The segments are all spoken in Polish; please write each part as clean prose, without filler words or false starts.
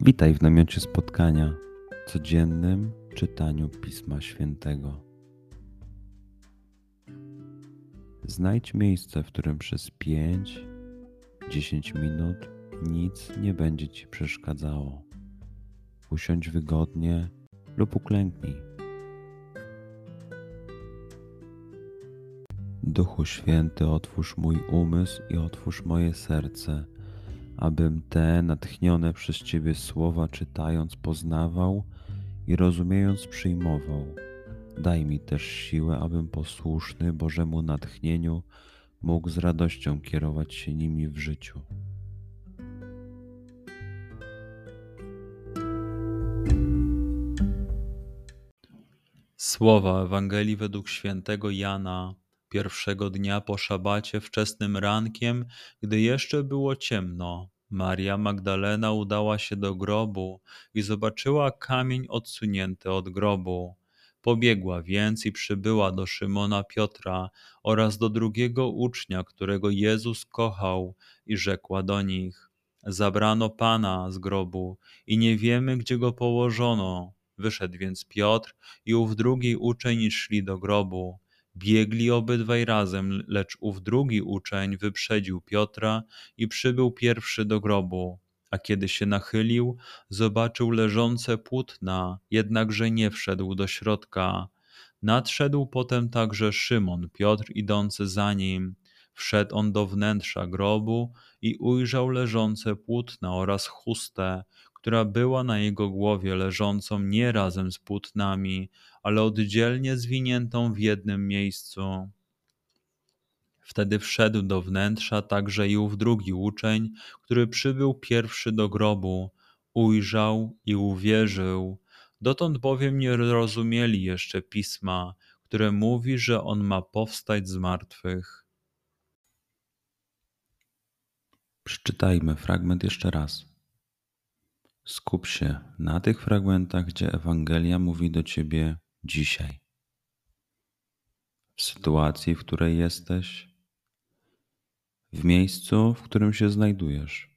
Witaj w namiocie spotkania, codziennym czytaniu Pisma Świętego. Znajdź miejsce, w którym przez 5-10 minut nic nie będzie Ci przeszkadzało. Usiądź wygodnie lub uklęknij. Duchu Święty, otwórz mój umysł i otwórz moje serce, abym te natchnione przez Ciebie słowa czytając poznawał i rozumiejąc przyjmował. Daj mi też siłę, abym posłuszny Bożemu natchnieniu mógł z radością kierować się nimi w życiu. Słowa Ewangelii według świętego Jana, pierwszego dnia po szabacie, wczesnym rankiem, gdy jeszcze było ciemno, Maria Magdalena udała się do grobu i zobaczyła kamień odsunięty od grobu. Pobiegła więc i przybyła do Szymona Piotra oraz do drugiego ucznia, którego Jezus kochał, i rzekła do nich: Zabrano Pana z grobu i nie wiemy, gdzie go położono. Wyszedł więc Piotr i ów drugi uczeń szli do grobu. Biegli obydwaj razem, lecz ów drugi uczeń wyprzedził Piotra i przybył pierwszy do grobu. A kiedy się nachylił, zobaczył leżące płótna, jednakże nie wszedł do środka. Nadszedł potem także Szymon Piotr idący za nim. Wszedł on do wnętrza grobu i ujrzał leżące płótna oraz chustę, która była na jego głowie, leżącą nie razem z płótnami, ale oddzielnie zwiniętą w jednym miejscu. Wtedy wszedł do wnętrza także i ów drugi uczeń, który przybył pierwszy do grobu. Ujrzał i uwierzył. Dotąd bowiem nie rozumieli jeszcze Pisma, które mówi, że on ma powstać z martwych. Przeczytajmy fragment jeszcze raz. Skup się na tych fragmentach, gdzie Ewangelia mówi do Ciebie dzisiaj. W sytuacji, w której jesteś, w miejscu, w którym się znajdujesz,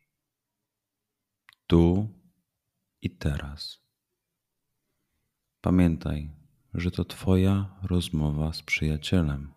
tu i teraz. Pamiętaj, że to Twoja rozmowa z przyjacielem.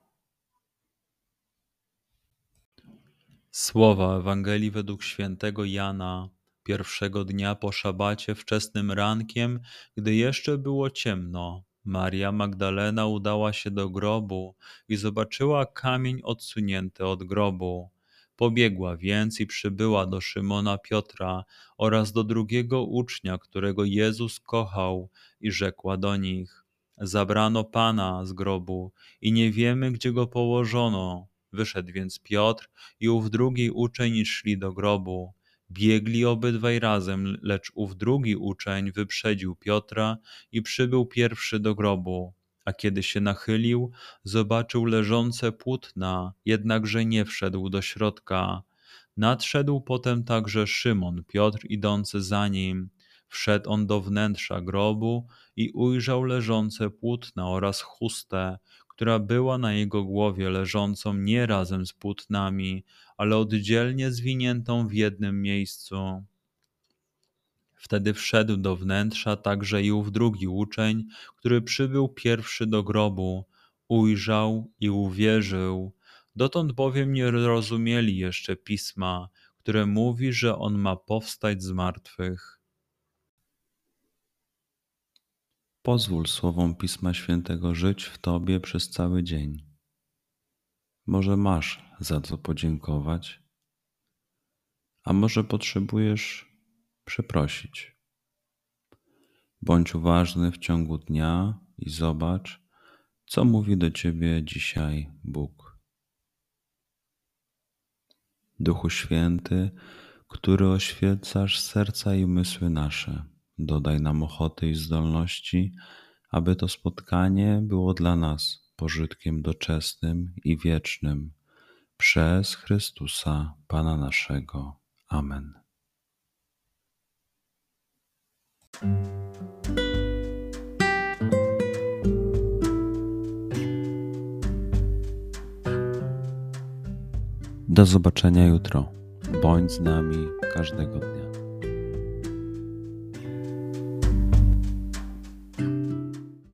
Słowa Ewangelii według świętego Jana, pierwszego dnia po szabacie, wczesnym rankiem, gdy jeszcze było ciemno, Maria Magdalena udała się do grobu i zobaczyła kamień odsunięty od grobu. Pobiegła więc i przybyła do Szymona Piotra oraz do drugiego ucznia, którego Jezus kochał, i rzekła do nich: Zabrano Pana z grobu i nie wiemy, gdzie go położono. Wyszedł więc Piotr i ów drugi uczeń szli do grobu. Biegli obydwaj razem, lecz ów drugi uczeń wyprzedził Piotra i przybył pierwszy do grobu. A kiedy się nachylił, zobaczył leżące płótna, jednakże nie wszedł do środka. Nadszedł potem także Szymon Piotr idący za nim. Wszedł on do wnętrza grobu i ujrzał leżące płótna oraz chustę, która była na jego głowie, leżącą nie razem z płótnami, ale oddzielnie zwiniętą w jednym miejscu. Wtedy wszedł do wnętrza także i ów drugi uczeń, który przybył pierwszy do grobu. Ujrzał i uwierzył. Dotąd bowiem nie rozumieli jeszcze Pisma, które mówi, że on ma powstać z martwych. Pozwól słowom Pisma Świętego żyć w Tobie przez cały dzień. Może masz za co podziękować, a może potrzebujesz przeprosić. Bądź uważny w ciągu dnia i zobacz, co mówi do Ciebie dzisiaj Bóg. Duchu Święty, który oświecasz serca i umysły nasze, dodaj nam ochoty i zdolności, aby to spotkanie było dla nas pożytkiem doczesnym i wiecznym. Przez Chrystusa, Pana naszego. Amen. Do zobaczenia jutro. Bądź z nami każdego dnia.